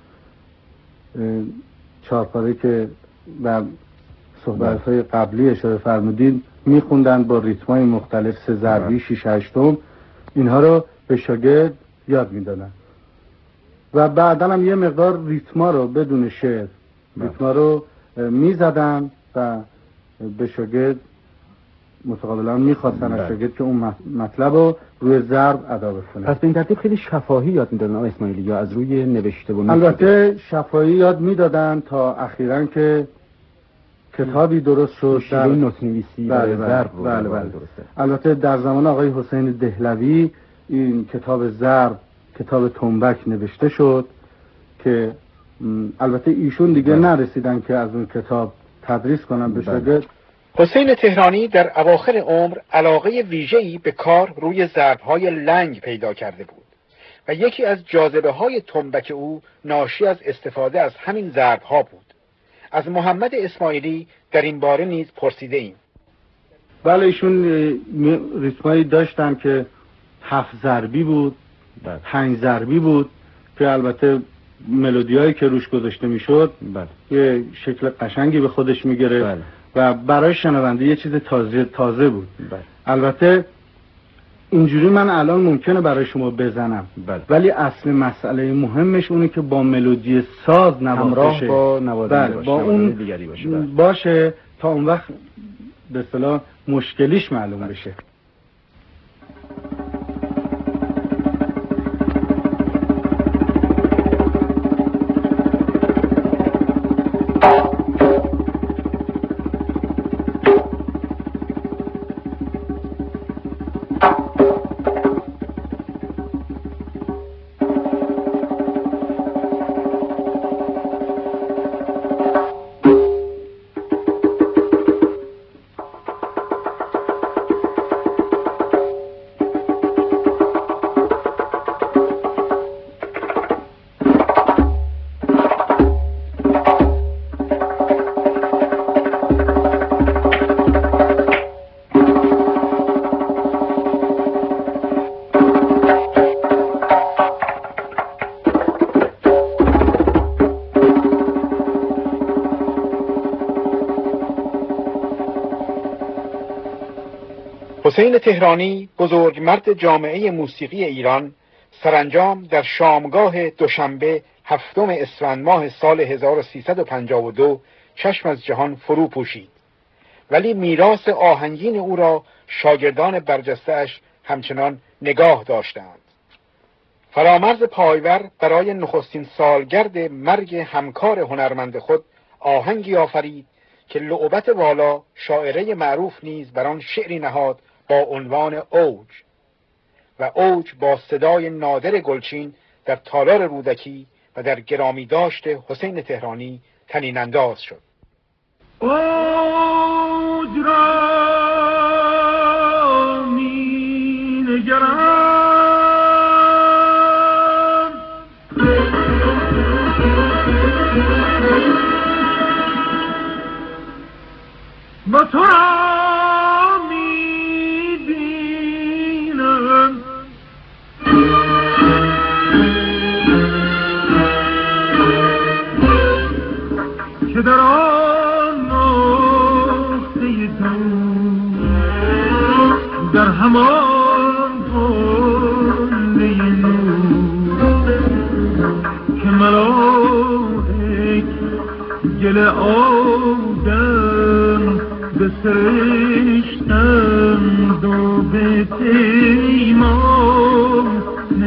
4 پاره که در صحبت‌های قبلی اشاره فرمودید میخوندن با ریتم‌های مختلف، 3 ضربی، 6 هشتم، اینها رو به شاگرد یاد میدادن و بعداً هم یه مقدار ریتما رو بدون شعر ریتما رو میزدن و به شاگرد متقابلا میخواستن از شاگرد که اون مطلب رو روی ضرب ادا بکنه. پس به این ترتیب خیلی شفاهی یاد میدادن آقای اسماعیلی یا از روی نوشته و البته شفاهی یاد میدادن تا اخیراً که کتابی درست شد در نوت‌نویسی برای ضرب. درسته. البته در زمان آقای حسین دهلوی این کتاب ضرب، کتاب تنبک نوشته شد که البته ایشون دیگه نرسیدن که از اون کتاب تدریس کنن به شاگرد. حسین تهرانی در اواخر عمر علاقه ویژه‌ای به کار روی ضرب‌های لنگ پیدا کرده بود و یکی از جاذبه‌های تنبک او ناشی از استفاده از همین ضرب‌ها بود. از محمد اسماعیلی در این باره نیز پرسیده ایم. بله، ایشون ریتمایی داشتن که 7 ضربی بود، 5 ضربی بود که البته ملودیایی که روش گذاشته میشد یه شکل قشنگی به خودش میگیره و برای شنونده یه چیز تازه بود. البته اینجوری من الان ممکنه برای شما بزنم، ولی اصل مسئله مهمش اونه که با ملودی ساز نواخته با نوازنده باشه، با اون دیگری باشه تا اون وقت به اصطلاح مشکلیش معلوم بشه. حسین تهرانی، بزرگمرد جامعه موسیقی ایران، سرانجام در شامگاه دوشنبه 7 اسفند ماه سال 1352 چشم از جهان فرو پوشید، ولی میراث آهنگین او را شاگردان برجسته‌اش همچنان نگاه داشتند. فرامرز پایور برای نخستین سالگرد مرگ همکار هنرمند خود آهنگی آفرید که لعبت والا، شاعره معروف نیز بر آن شعری نهاد با عنوان اوج، و اوج با صدای نادر گلچین در تالار رودکی و در گرامی داشت حسین تهرانی طنین انداز شد. اوج را می نگرم و تو را می بینم که در آن نقطه تو در همان قله نور که ملائک گل آدم بسرشتند و به پیمان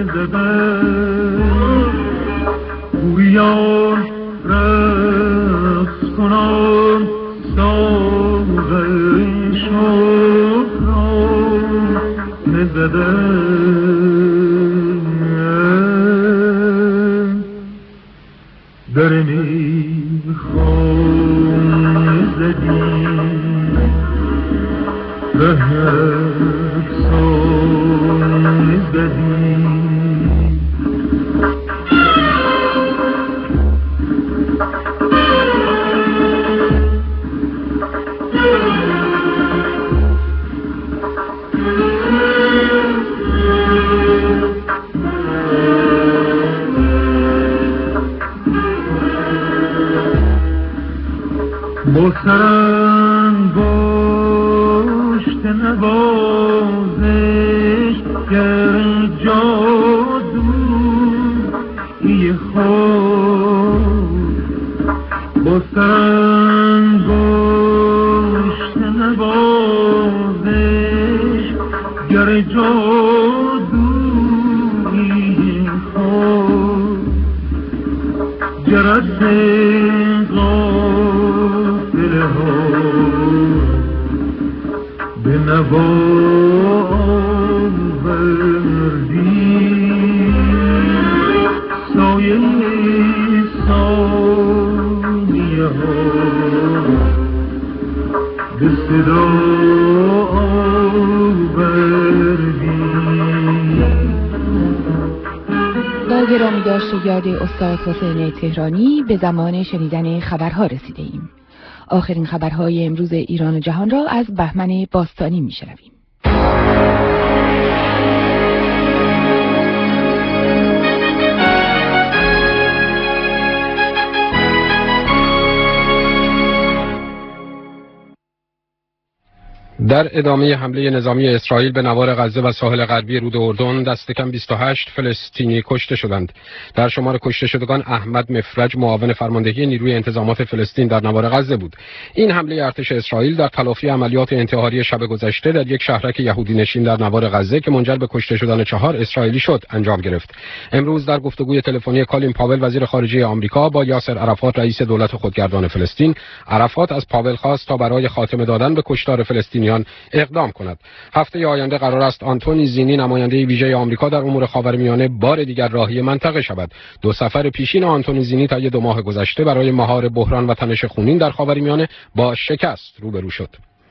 نزدند گویان رقص کنان ساغر شوق را نزدند در میخانه زدیم افسانه زدیم با سرانگشت نوازش گر جادویی خود با سرانگشت نوازش گر جادویی خود جرس به نوا آوردی سایه ثانیه ها به صدا آوردی. با گرامی داشت یاد استاد حسین تهرانی به زمان شنیدن خبرها رسیده ایم. آخرین خبرهای امروز ایران و جهان را از بهمن باستانی می‌شنویم. در ادامه حمله نظامی اسرائیل به نوار غزه و ساحل غربی رود اردن دست کم 28 فلسطینی کشته شدند. در شمار کشته شدگان احمد مفرج معاون فرماندهی نیروی انتظامات فلسطین در نوار غزه بود. این حمله ارتش اسرائیل در تلافی عملیات انتحاری شب گذشته در یک شهرک یهودی نشین در نوار غزه که منجر به کشته شدن 4 اسرائیلی شد انجام گرفت. امروز در گفتگوی تلفنی کالین پاول وزیر خارجه آمریکا با یاسر عرفات رئیس دولت خودگردان فلسطین، عرفات از پاول خواست تا برای خاتمه دادن به کشتار فلسطینیان اقدام کند. هفته آینده قرار است آنتونی زینی نماینده ویژه آمریکا در امور خاورمیانه بار دیگر راهی منطقه شود. 2 سفر پیشین آنتونی زینی طی 2 ماه گذشته برای مهار بحران و تنش خونین در خاورمیانه با شکست روبرو شد.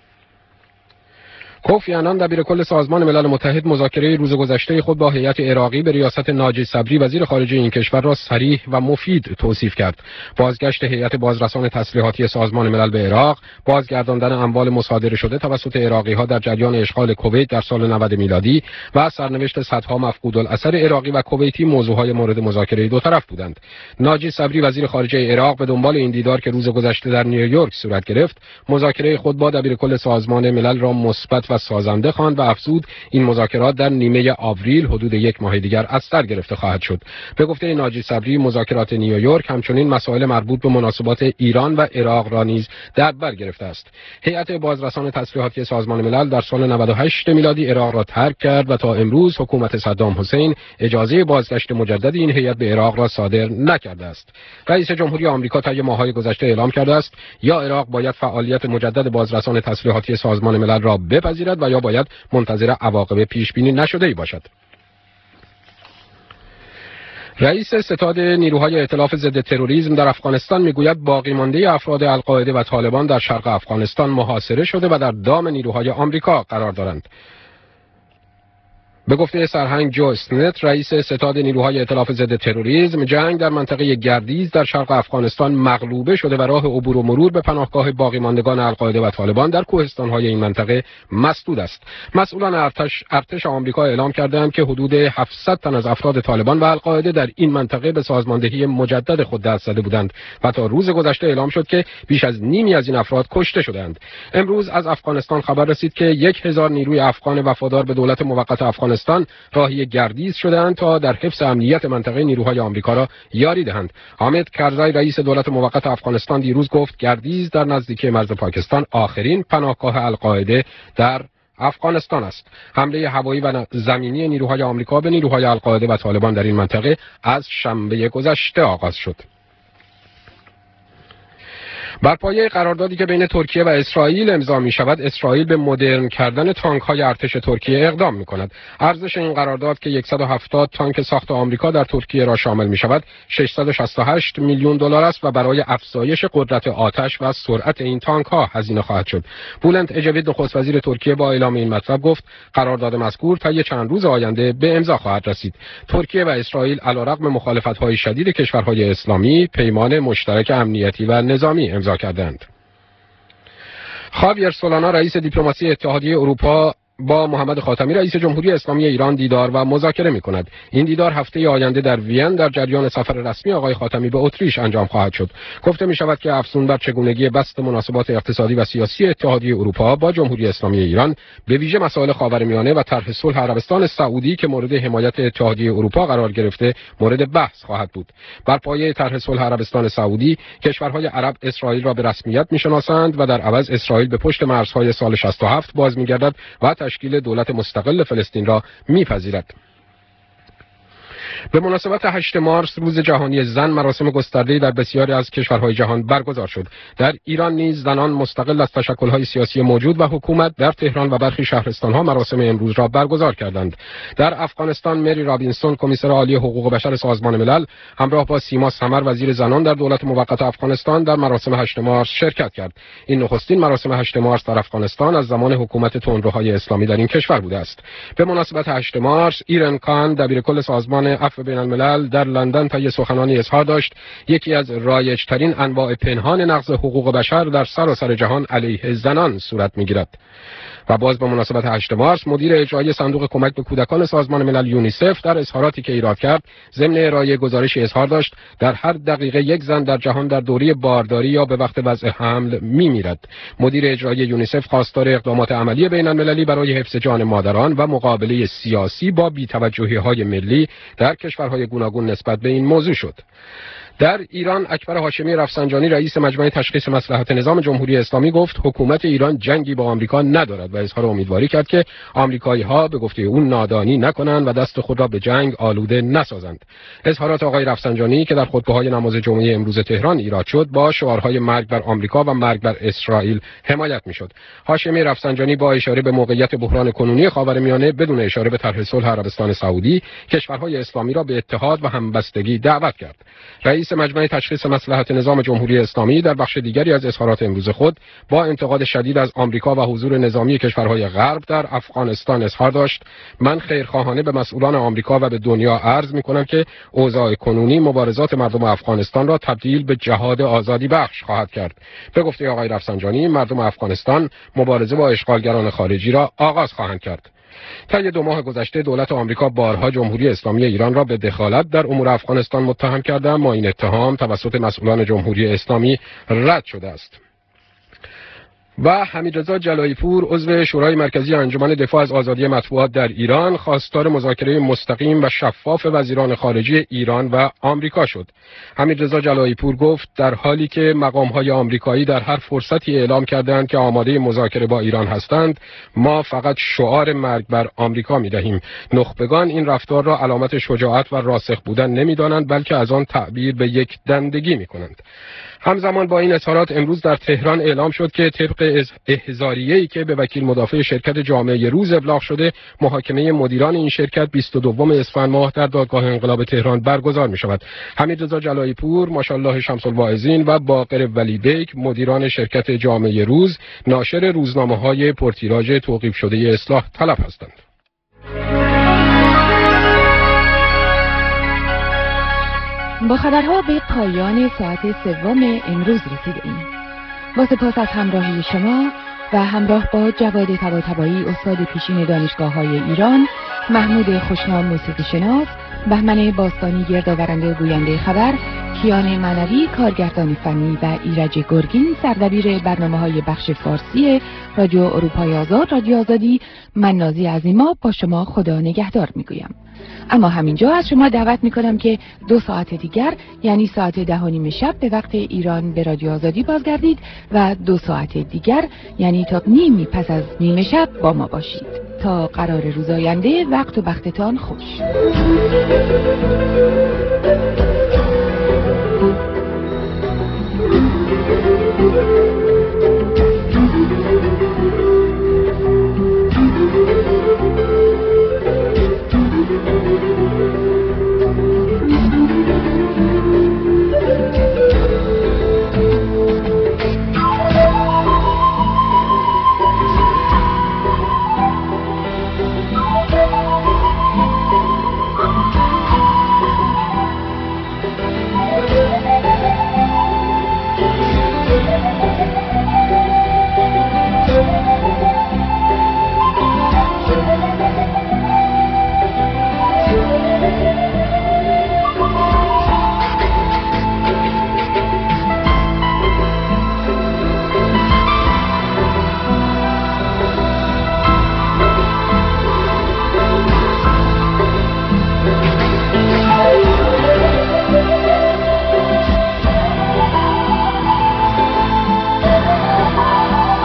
کوفی عنان دبیرکل سازمان ملل متحد مذاکره روز گذشته خود با هیئت عراقی به ریاست ناجی صبری وزیر خارجه این کشور را صریح و مفید توصیف کرد. بازگشت هیئت بازرسان تسلیحاتی سازمان ملل به عراق، بازگرداندن اموال مصادره شده توسط عراقی‌ها در جریان اشغال کویت در سال 90 میلادی و سرنوشت صدها مفقود الاثر عراقی و کویتی موضوعهای مورد مذاکره دو طرف بودند. ناجی صبری وزیر خارجه عراق به دنبال این دیدار که روز گذشته در نیویورک صورت گرفت، مذاکره خود با دبیرکل سازمان ملل را مثبت و سازنده خواند و افزود این مذاکرات در نیمه آوریل حدود یک ماه دیگر از سر گرفته خواهد شد. به گفته ناجی صبری مذاکرات نیویورک همچنین مسائل مربوط به مناسبات ایران و عراق را نیز در بر گرفته است. هیئت بازرسان تسلیحاتی سازمان ملل در سال 98 میلادی عراق را ترک کرد و تا امروز حکومت صدام حسین اجازه بازگشت مجدد این هیئت به عراق را صادر نکرده است. رئیس جمهوری آمریکا طی ماه‌های گذشته اعلام کرده است یا عراق باید فعالیت مجدد بازرسان تسلیحاتی سازمان ملل را بپذیرد و یا باید منتظر عواقب پیش بینی نشده‌ای باشد. رئیس ستاد نیروهای ائتلاف ضد تروریسم در افغانستان میگوید باقی مانده افراد القاعده و طالبان در شرق افغانستان محاصره شده و در دام نیروهای آمریکا قرار دارند. به گفته سرهنگ جو اسنت رئیس ستاد نیروهای ائتلاف ضد تروریسم، جنگ در منطقه گردیز در شرق افغانستان مغلوبه شده و راه عبور و مرور به پناهگاه باقی ماندگان القاعده و طالبان در کوهستان‌های این منطقه مسدود است. مسئولان ارتش آمریکا اعلام کردند که حدود 700 تن از افراد طالبان و القاعده در این منطقه به سازماندهی مجدد خود دست زده بودند و تا روز گذشته اعلام شد که بیش از نیمی از این افراد کشته شدند. امروز از افغانستان خبر رسید که 1000 نیروی افغان وفادار به دولت موقت افغانستان راهی گردیز شدند تا در حفظ امنیت منطقه نیروهای آمریکا را یاری دهند. حامد کرزی رئیس دولت موقت افغانستان دیروز گفت گردیز در نزدیکی مرز پاکستان آخرین پناهگاه القاعده در افغانستان است. حمله هوایی و زمینی نیروهای آمریکا به نیروهای القاعده و طالبان در این منطقه از شنبه گذشته آغاز شد. بر پایه قراردادی که بین ترکیه و اسرائیل امضا می شود، اسرائیل به مدرن کردن تانک‌های ارتش ترکیه اقدام می کند. ارزش این قرارداد که 170 تانک ساخت آمریکا در ترکیه را شامل می شود، 668 میلیون دلار است و برای افزایش قدرت آتش و سرعت این تانک‌ها هزینه خواهد شد. بولند اجوید نخست وزیر ترکیه با اعلام این مطلب گفت قرارداد مذکور طی چند روز آینده به امضا خواهد رسید. ترکیه و اسرائیل علیرغم مخالفت‌های شدید کشورهای اسلامی پیمان مشترک امنیتی و نظامی امضا کردند. خاویر سولانا رئیس دیپلماسی اتحادیه اروپا با محمد خاتمی رئیس جمهوری اسلامی ایران دیدار و مذاکره می‌کند. این دیدار هفته آینده در وین در جریان سفر رسمی آقای خاتمی به اتریش انجام خواهد شد. گفته می‌شود که افزون بر چگونگی بسط مناسبات اقتصادی و سیاسی اتحادیه اروپا با جمهوری اسلامی ایران، به ویژه مسائل خاورمیانه و طرح صلح عربستان سعودی که مورد حمایت اتحادیه اروپا قرار گرفته، مورد بحث خواهد بود. بر پایه طرح صلح عربستان سعودی، کشورهای عرب اسرائیل را به رسمیت می‌شناسند و در عوض اسرائیل به پشت مرزهای سال 67 باز می‌گردد و تشکیل دولت مستقل فلسطین را می‌پذیرد. به مناسبت 8 مارس روز جهانی زن مراسم گسترده‌ای در بسیاری از کشورهای جهان برگزار شد. در ایران نیز زنان مستقل از تشکل‌های سیاسی موجود و حکومت در تهران و برخی شهرستان‌ها مراسم امروز را برگزار کردند. در افغانستان مری رابینسون کمیسر عالی حقوق بشر سازمان ملل همراه با سیما سمر وزیر زنان در دولت موقت افغانستان در مراسم 8 مارس شرکت کرد. این نخستین مراسم 8 مارس در افغانستان از زمان حکومت تندروهای اسلامی در این کشور بوده است. به مناسبت 8 مارس ایرن کان دبیرکل سازمان عفو بین الملل در لندن طی سخنانی اظهار داشت یکی از رایج‌ترین انواع پنهان نقض حقوق بشر در سراسر جهان علیه زنان صورت می‌گیرد. و باز به مناسبت 8 مارس مدیر اجرایی صندوق کمک به کودکان سازمان ملل یونیسف در اظهاراتی که ایراد کرد ضمن ارائه گزارشی اظهار داشت در هر دقیقه یک زن در جهان در دوره بارداری یا به وقت وضع حمل می‌میرد. مدیر اجرایی یونیسف خواستار اقدامات عملی بین المللی برای حفظ جان مادران و مقابله سیاسی با بی‌توجهی‌های ملی در کشورهای گوناگون نسبت به این موضوع شد. در ایران اکبر هاشمی رفسنجانی رئیس مجمع تشخیص مصلحت نظام جمهوری اسلامی گفت حکومت ایران جنگی با آمریکا ندارد و اظهار امیدواری کرد که آمریکایی‌ها به گفته او نادانی نکنند و دست خود را به جنگ آلوده نسازند. اظهارات آقای رفسنجانی که در خطبه‌های نماز جمعه امروز تهران ایراد شد با شعارهای مرگ بر آمریکا و مرگ بر اسرائیل حمایت می‌شد. هاشمی رفسنجانی با اشاره به موقعیت بحران کنونی خاورمیانه بدون اشاره به طرح صلح عربستان سعودی کشورهای اسلامی را به اتحاد و همبستگی دعوت کرد. رئیس مجمع تشخیص مصلحت نظام جمهوری اسلامی در بخش دیگری از اظهارات امروز خود با انتقاد شدید از آمریکا و حضور نظامی کشورهای غرب در افغانستان اظهار داشت من خیرخواهانه به مسئولان آمریکا و به دنیا عرض می‌کنم که اوضاع کنونی مبارزات مردم افغانستان را تبدیل به جهاد آزادی بخش خواهد کرد. به گفته آقای رفسنجانی مردم افغانستان مبارزه با اشغالگران خارجی را آغاز خواهند کرد. طی 2 ماه گذشته دولت آمریکا بارها جمهوری اسلامی ایران را به دخالت در امور افغانستان متهم کرده اما این اتهام توسط مسئولان جمهوری اسلامی رد شده است. و حمیدرضا جلایی پور عضو شورای مرکزی انجمن دفاع از آزادی مطبوعات در ایران خواستار مذاکره مستقیم و شفاف وزیران خارجه ایران و آمریکا شد. حمیدرضا جلایی پور گفت در حالی که مقام‌های آمریکایی در هر فرصتی اعلام کردند که آماده مذاکره با ایران هستند، ما فقط شعار مرگ بر آمریکا می‌دهیم. نخبگان این رفتار را علامت شجاعت و راسخ بودن نمی‌دانند، بلکه از آن تعبیر به یک دندگی می‌کنند. همزمان با این اظهارات امروز در تهران اعلام شد که طبق احضاریه‌ای که به وکیل مدافع شرکت جامعه روز ابلاغ شده، محاکمه مدیران این شرکت 22 اسفند ماه در دادگاه انقلاب تهران برگزار می‌شود. حمیدرضا جلایی پور، ماشاءالله شمس الواعظین و باقر ولیبیک مدیران شرکت جامعه روز ناشر روزنامه‌های پرتیراژ توقیف شده اصلاح طلب هستند. با خبرها به پایان ساعت سوم امروز رسیدیم. با سپاس از همراهی شما و همراه با جواد طباطبایی استاد پیشین دانشگاه‌های ایران، محمود خوشنام موسیقی شناس، بهمن باستانی گردآورنده و گوینده خبر، کیان معنوی کارگردان فنی و ایرج گرگین سردبیر برنامه‌های بخش فارسی رادیو اروپای آزاد، رادیو آزادی، من نازی عظیما با شما خدا نگهدار میگویم. اما همینجا از شما دعوت میکنم که 2 ساعت دیگر یعنی ساعت 10:30 شب به وقت ایران به رادیو آزادی بازگردید و 2 ساعت دیگر یعنی تا نیمی پس از نیمه شب با ما باشید. تا قرار روز آینده وقت و بختتان خوش.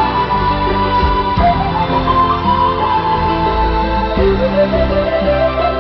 Thank you.